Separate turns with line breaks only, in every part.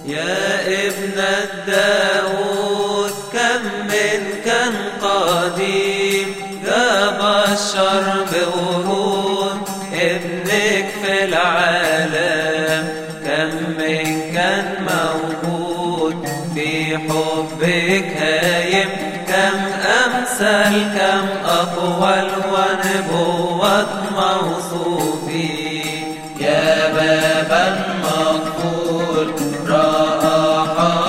يا ابن داود كم من كان قديم جاب الشر بورود ابنك في العالم، كم من كان موجود في حبك هايم، كم أمثل كم أقوال ونبوة موصوفين.
يا بابا مقبول رأى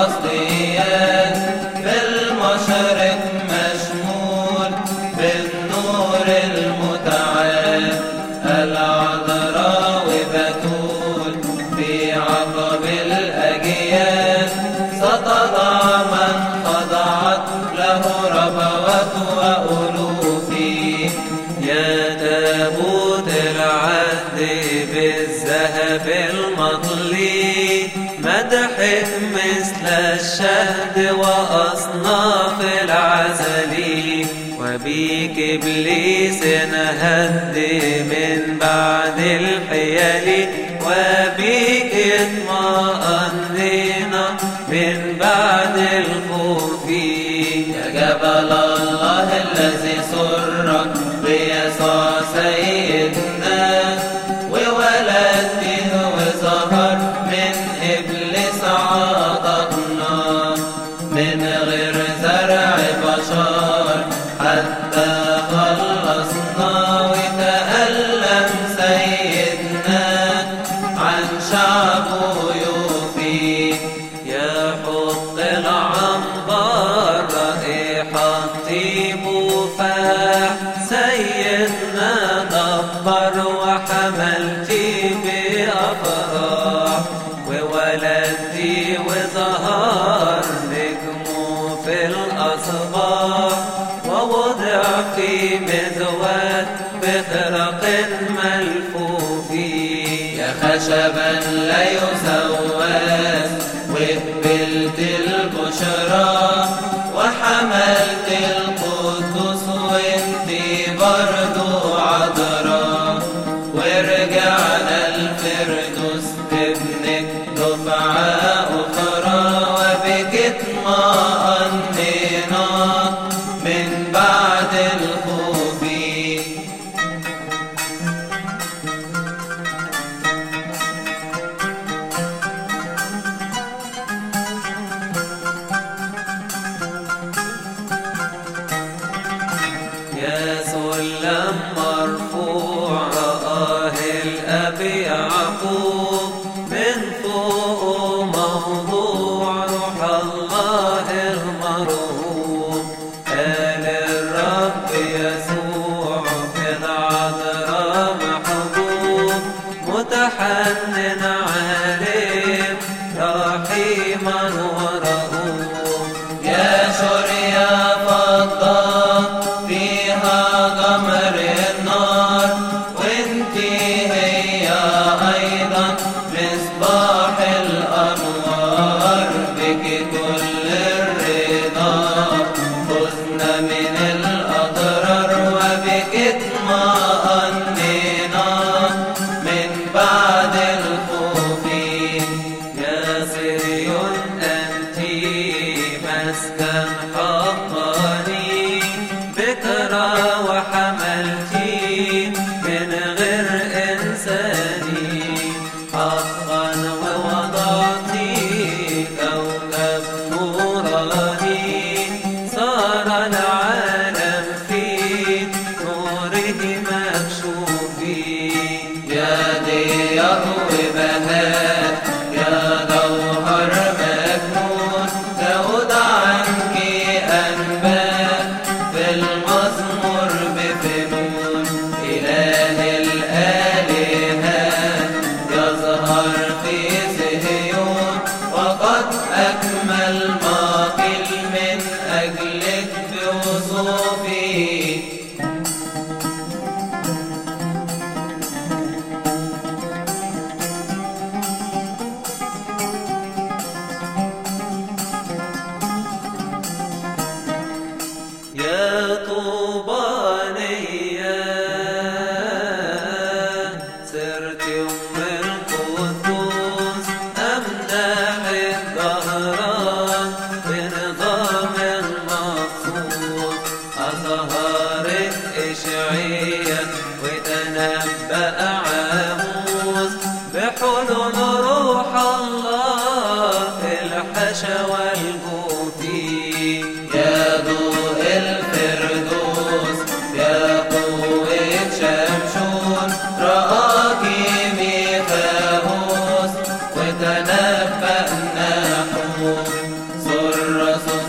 حصريات في المشرق مشمول بالنور المتعال، العذراء وبتول في عقب الأجيال، ستضع من خضعت له ربوات وألوف.
يا تابوت العهد بالذهب المطلي، مدحك مثل الشهد وأصناف العسل، وبيك إبليس نهد من بعد الحيل، وبيك اطمأنينا من بعد الخوف.
يا جبل الله الذي سرك بيسوع سيدنا، وولدته وظهر من إبليس عضدنا، من غير زرع بشر حتى خلصنا، وتألم سيدنا عن شعبه يوفي.
يا حط العنبر رائحة طيب وفاح، سيدنا دبر وحملتي بأفراح، وولدتي وظهر نجمه في الأصباح، ووضع في مذود بخرق ملفوف.
يا خشبا لا يسواس وقبلت البشرى، وحملت القدس وانتي برضو عذراء، ورجعنا الفردوس بابنك دفعة أخرى، وبك اطمأنينا من بعد الخوف.
يا سلم مرفوع رآه الأب يعقوب، من فوق موضوع روح الله المرهوب، قال الرب يسوع في العذراء محبوب، متحنن عليم رحيما ورؤوف.
يا سوريا فضة فيها قمر النار، وانتي هي أيضا مصباح الأنوار، بك كل الرضا فزنا من الأضرار، وبك اطمأنينا من بعد الخوف.
يا صهيون أنت مسكن حقاني، بكرة وحملتي من غير إنساني، حقا ووضعتي كوكب نوراني، صار العالم في نوره مكشوف.
يا ضياء وبهاء يا جوهر مكنون، تهد عنك أنباء في المزمور بفنون، إله الآلهة يظهر في صهيون، وقد أكمل ما قيل من أجلك بوصوفي.
يا طوبانية سرت أم القدوس، أمدحك شوى الجوفي.
يا ضوء الفردوس يا قوة شمشون، رآك ميخاوس وتنبأ نحوم. سر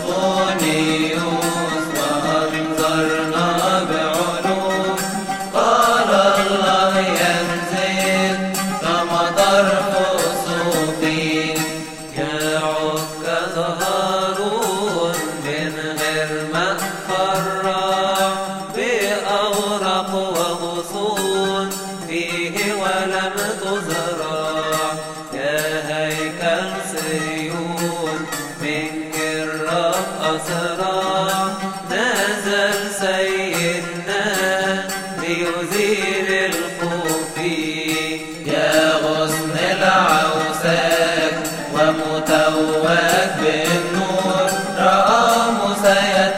صفونيوس وأنظرنا بعلوم، قال الله ينزل كمطر خسوفي.
يا عكاظ هارون من غير مأفرة، بأوراق وغصون فيه ولم تزرع. يا هيكل صهيون منك الرب أسرع، نزل سيدنا ليزيل الخوفي.
يا غصن العوساك ومتوج بالنور، رأى موسى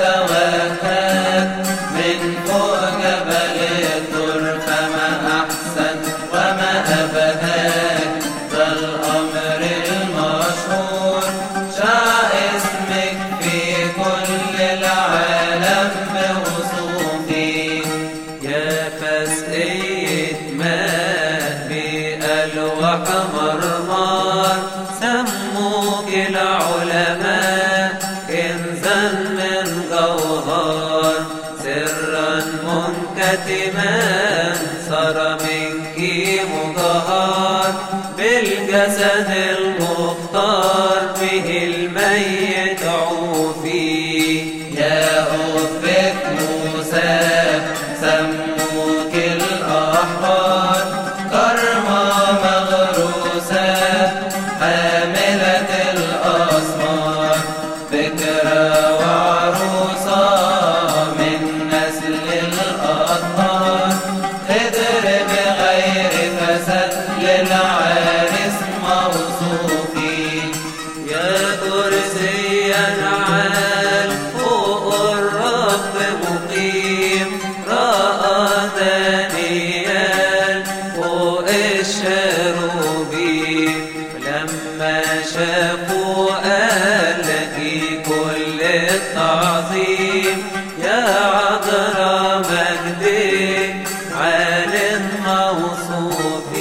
يتوهج من فوق جبل الدر. فما أحسن وما أبهاك ذا الأمر المشهور، شاع اسمك في كل العالم بوصوفي.
يا فسقية ماء بألواح مرمار، سموك العلماء كنزا من جوهر. سرا منكتما صار منك مجهر، بالجسد المختار به الميت عوفي.
يا أبك موسى سموك الأحرار، كرمة مغروسة حاملة الأسمار. بكرة وعروسة من نسل الأطهار، خضر بغير فساد للعارس موصوفي.
يا كرسيا عال فوق الرب مقيم، رأى دانيال فوق الشروبيم. لما شافوا قال لك كل التعظيم، يا عذراء مجدك عال موصوف.